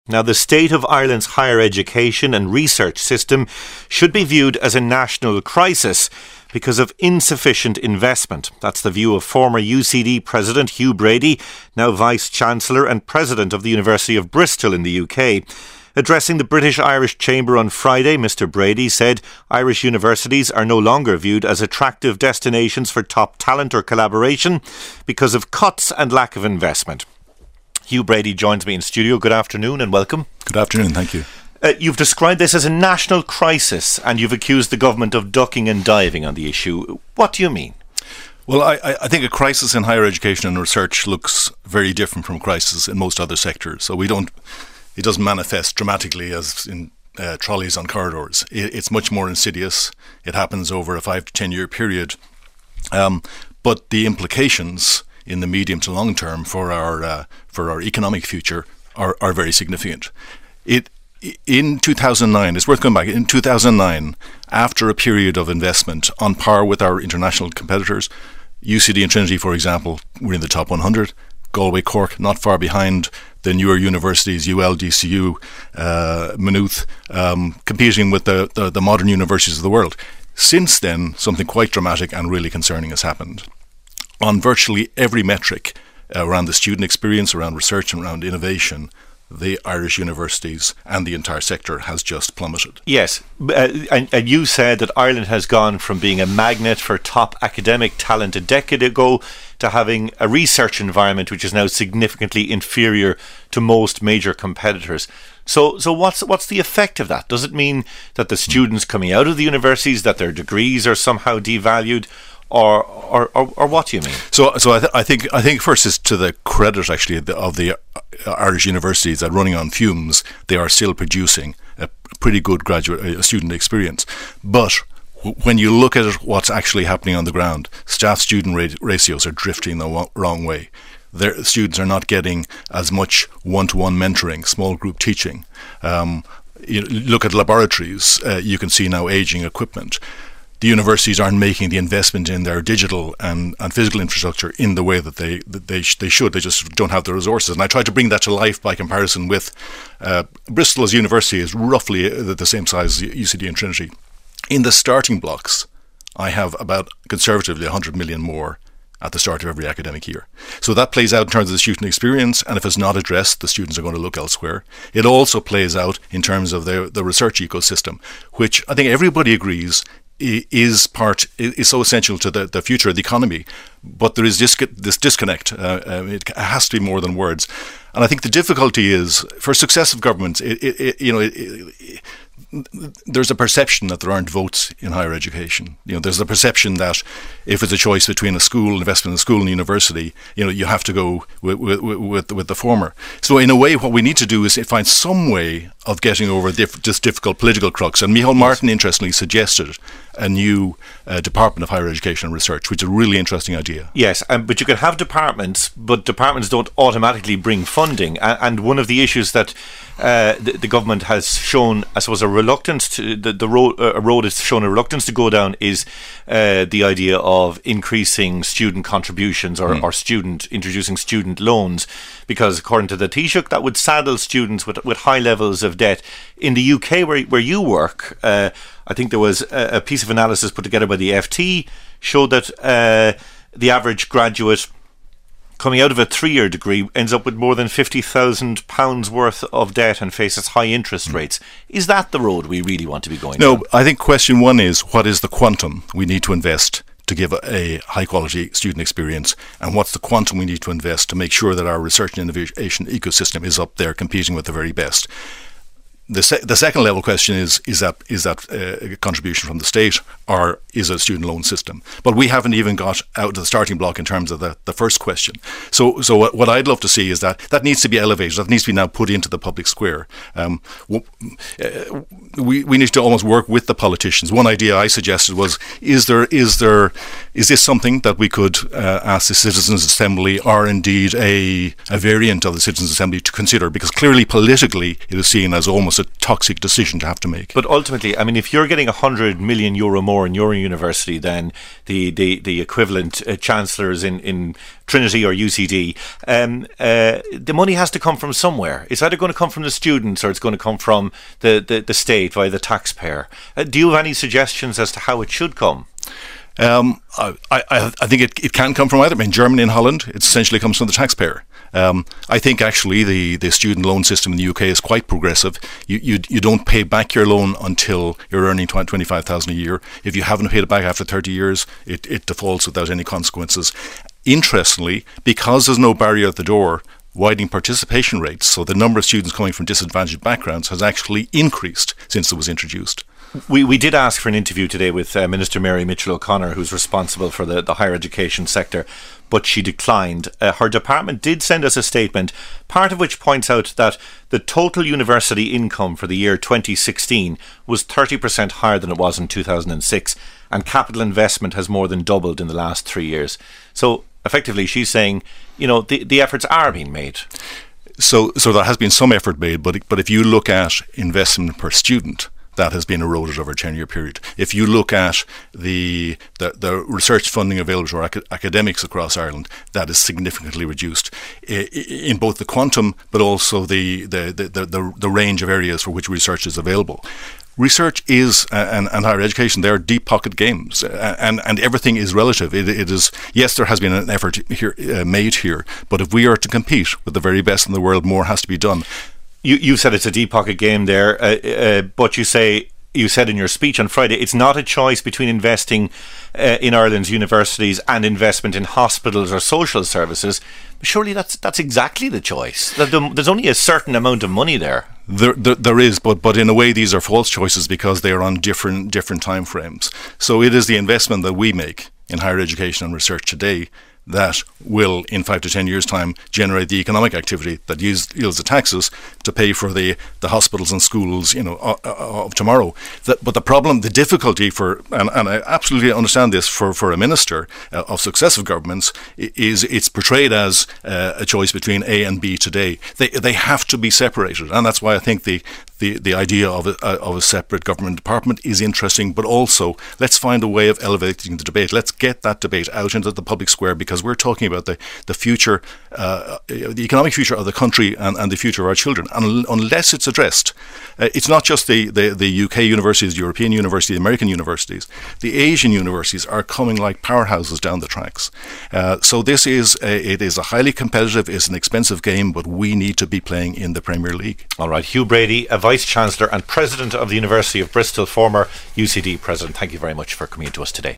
Now, the state of Ireland's higher education and research system should be viewed as a national crisis because of insufficient investment. That's the view of former UCD President Hugh Brady, now Vice-Chancellor and President of the University of Bristol in the UK. Addressing the British-Irish Chamber on Friday, Mr Brady said Irish universities are no longer viewed as attractive destinations for top talent or collaboration because of cuts and lack of investment. Hugh Brady joins me in studio. Good afternoon and welcome. Good afternoon, thank you. You've described this as a national crisis and you've accused the government of ducking and diving on the issue. What do you mean? Well, I think a crisis in higher education and research looks very different from a crisis in most other sectors. So it doesn't manifest dramatically as in trolleys on corridors. It's much more insidious. It happens over a 5 to 10 year period. But the implications in the medium to long term for our economic future are very significant. In 2009, it's worth going back, in 2009, after a period of investment on par with our international competitors, UCD and Trinity, for example, were in the top 100. Galway, Cork, not far behind the newer universities, UL, DCU, Maynooth, competing with the modern universities of the world. Since then, something quite dramatic and really concerning has happened. On virtually every metric around the student experience, around research and around innovation, the Irish universities and the entire sector has just plummeted. Yes, and you said that Ireland has gone from being a magnet for top academic talent a decade ago to having a research environment which is now significantly inferior to most major competitors. So what's the effect of that? Does it mean that the students coming out of the universities, that their degrees are somehow devalued? Or what do you mean? So I think first is to the credit actually of the Irish universities that running on fumes, they are still producing a pretty good graduate student experience. But when you look at it, what's actually happening on the ground, staff-student ratios are drifting the wrong way. Their students are not getting as much one-to-one mentoring, small group teaching. You look at laboratories, you can see now aging equipment. The universities aren't making the investment in their digital and physical infrastructure in the way that they should. They just don't have the resources. And I tried to bring that to life by comparison with Bristol as a university is roughly the same size as UCD and Trinity. In the starting blocks, I have about conservatively 100 million more at the start of every academic year. So that plays out in terms of the student experience, and if it's not addressed, the students are going to look elsewhere. It also plays out in terms of the research ecosystem, which I think everybody agrees is so essential to the future of the economy, but there is this disconnect. It has to be more than words, and I think the difficulty is for successive governments. There's a perception that there aren't votes in higher education. There's a perception that if it's a choice between a school, investment in a school and university, you have to go with the former. So in a way, what we need to do is find some way of getting over this difficult political crux. And Micheál Martin, interestingly, suggested a new Department of Higher Education and Research, which is a really interesting idea. Yes, but you can have departments, but departments don't automatically bring funding. And one of the issues that the government has shown, I suppose, a reluctance to the road has shown a reluctance to go down is the idea of increasing student contributions or introducing student loans, because according to the Taoiseach, that would saddle students with high levels of debt. In the UK, where you work, I think there was a piece of analysis put together by the FT showed that the average graduate coming out of a 3-year degree ends up with more than £50,000 worth of debt and faces high interest rates. Is that the road we really want to be going down? No, I think question one is, what is the quantum we need to invest to give a high-quality student experience, and what's the quantum we need to invest to make sure that our research and innovation ecosystem is up there competing with the very best? The second level question is that a contribution from the state, or is it a student loan system? But we haven't even got out to the starting block in terms of the first question. So what I'd love to see is that needs to be elevated. That needs to be now put into the public square. We need to almost work with the politicians. One idea I suggested was: is this something that we could ask the Citizens' Assembly, or indeed a variant of the Citizens' Assembly, to consider? Because clearly politically it is seen as almost a toxic decision to have to make. But ultimately, I mean, if you're getting €100 million more in your university than the equivalent chancellors in Trinity or UCD, the money has to come from somewhere. It's either going to come from the students or it's going to come from the state via the taxpayer. Do you have any suggestions as to how it should come? I think it can come from either. I mean, Germany and Holland, it essentially comes from the taxpayer. I think actually the student loan system in the UK is quite progressive. You don't pay back your loan until you're earning 25,000 a year. If you haven't paid it back after 30 years, it defaults without any consequences. Interestingly, because there's no barrier at the door, widening participation rates, so the number of students coming from disadvantaged backgrounds has actually increased since it was introduced. We did ask for an interview today with Minister Mary Mitchell O'Connor, who's responsible for the higher education sector, but she declined. Her department did send us a statement, part of which points out that the total university income for the year 2016 was 30% higher than it was in 2006, and capital investment has more than doubled in the last 3 years. So effectively she's saying, the efforts are being made. So there has been some effort made, but if you look at investment per student, that has been eroded over a 10-year period. If you look at the research funding available to our academics across Ireland, that is significantly reduced in both the quantum but also the range of areas for which research is available. Research is, and higher education, they are deep pocket games, and everything is relative. It is, yes, there has been an effort here made here, but if we are to compete with the very best in the world, more has to be done. You said it's a deep pocket game there, but you said in your speech on Friday it's not a choice between investing in Ireland's universities and investment in hospitals or social services. Surely that's exactly the choice. There's only a certain amount of money there. There is, but in a way these are false choices because they are on different time frames. So it is the investment that we make in higher education and research today that will, in 5 to 10 years' time, generate the economic activity that yields the taxes to pay for the hospitals and schools, of tomorrow. But the problem, the difficulty and I absolutely understand this for a minister of successive governments, is it's portrayed as a choice between A and B today. They have to be separated, and that's why I think the idea of a separate government department is interesting, but also let's find a way of elevating the debate. Let's get that debate out into the public square, because we're talking about the future, the economic future of the country and the future of our children. And unless it's addressed, it's not just the UK universities, the European universities, the American universities, the Asian universities are coming like powerhouses down the tracks. So this is a highly competitive, it's an expensive game, but we need to be playing in the Premier League. All right, Hugh Brady, a Vice-Chancellor and President of the University of Bristol, former UCD President, thank you very much for coming to us today.